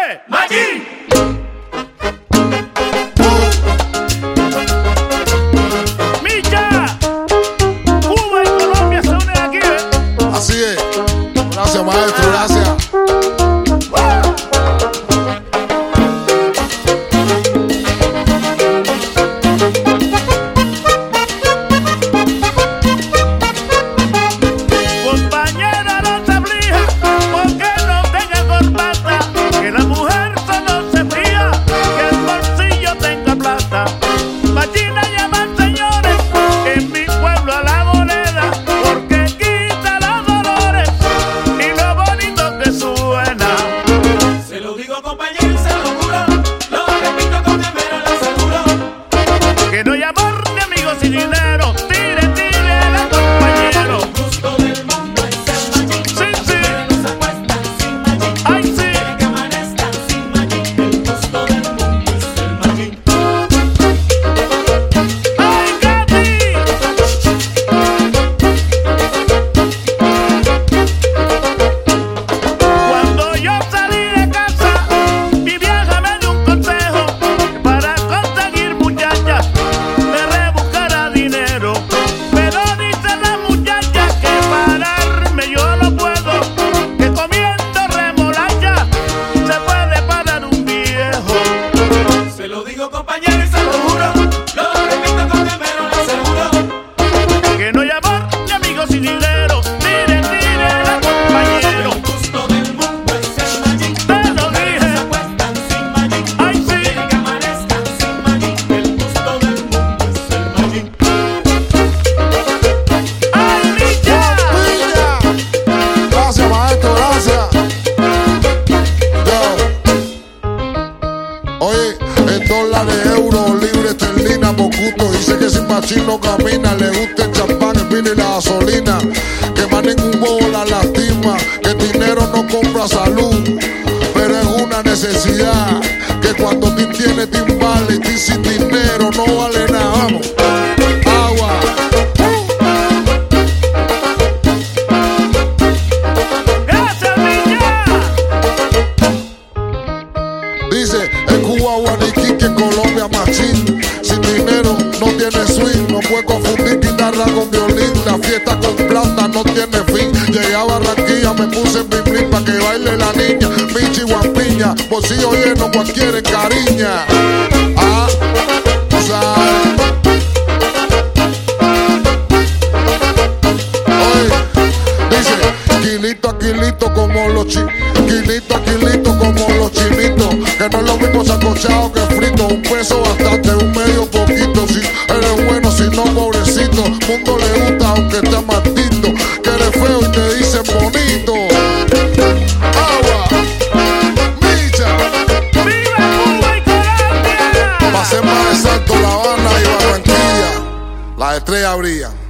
Oye, Maggi. Micha, Cuba y Colombia se unen aquí, ¿eh? Así es. Gracias, maestro, gracias. Compañera, no se aflija, porque no tenga corbata, que la mujer solo se fía, que el bolsillo tenga plata. Machina llaman señores, en mi pueblo a la moneda, porque quita los dolores y lo bonito que suena. Se lo digo, compañero, y se lo juro, lo repito con temor, lo aseguro. Que no hay amor ni amigos sin dinero, tire, tire a compañero. El gusto del mundo es el Maggi. Sí, Las sí. mujeres no se acuestan sin Maggi. Ay, sí. Quieren que amanezcan sin Maggi. El gusto del mundo es el Maggi. ¡Ay, Katy! Cuando yo salí de casa, mi vieja me dio un consejo, que para conseguir muchachas me rebuscara dinero. Pero dice la muchacha que pararme yo no puedo, que comiendo remolacha se puede parar un viejo. Se lo digo, compañero, y se lo juro, lo repito con temor, lo aseguro. Que no hay amor ni amigos sin dinero, tire, tire a compañero. El gusto del mundo es el Maggi. Te lo dije. Se acuestan sin Maggi. Ay, sí. Quieren que amanezcan sin Maggi. El gusto del mundo es el Maggi. ¡Ay, Micha! Gracias, maestro, gracias. Yo. Oye, en dólares, euros, libres, esterlina, pocuto. Dice que sin machín no camina. Le gusta el champán, el vino y la gasolina. Que más ningún bobo la lastima. Que el dinero no compra salud. Pero es una necesidad. Que cuando tú tienes timbal y tú sin dinero no vale nada. Vamos. Agua. ¡Gracias, Micha! Dice en Cuba, Guaniquique, en Colombia, machín. Sin dinero no tiene swing. No puede confundir guitarra con violín. La fiesta con plata no tiene fin. Llegué a Barranquilla, me puse en mi blin pa' que baile la niña. Michi Guampiña, bolsillo lleno, cualquiera encariña. Ah, tú sabes. Oye, dice, kilito a kilito como los kilito a kilito como los chinitos. Que no es lo mismo sacochado que frito. Un peso bastante, un medio poquito. Si eres bueno, si no, pobrecito. Mundo le gusta aunque esté maldito. Que eres feo y te dicen bonito. Agua, Micha. ¡Viva Cuba y Colombia! Pa' ser más exacto, La Habana y Barranquilla. Las estrellas brillan.